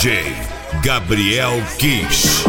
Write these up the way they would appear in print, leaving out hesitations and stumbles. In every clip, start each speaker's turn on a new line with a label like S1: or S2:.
S1: DJ Gabriel Kish.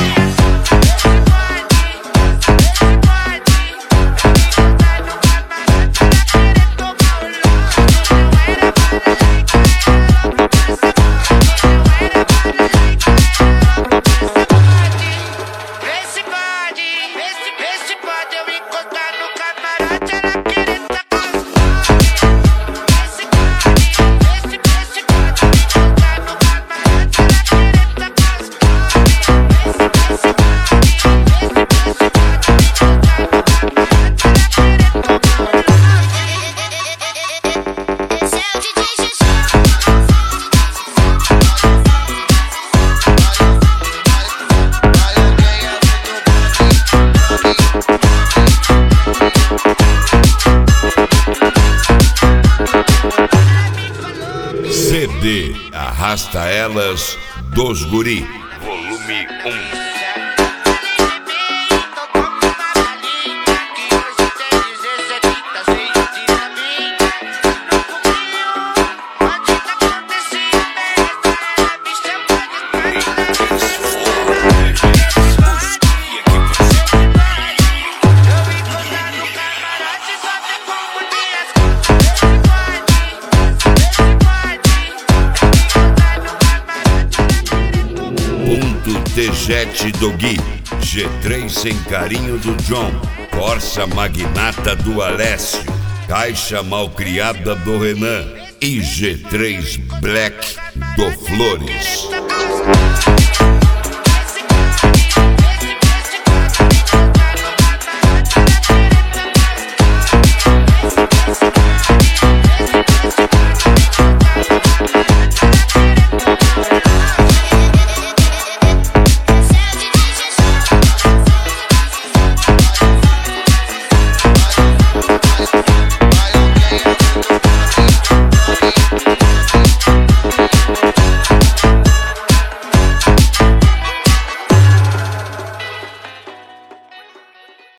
S1: CD Arrasta Elas dos Guri, volume 1. T-Jet do Gui, G3 Sem Carinho do John, Corsa Magnata do Alessio, Caixa Malcriada do Renan e G3 Black do Flores.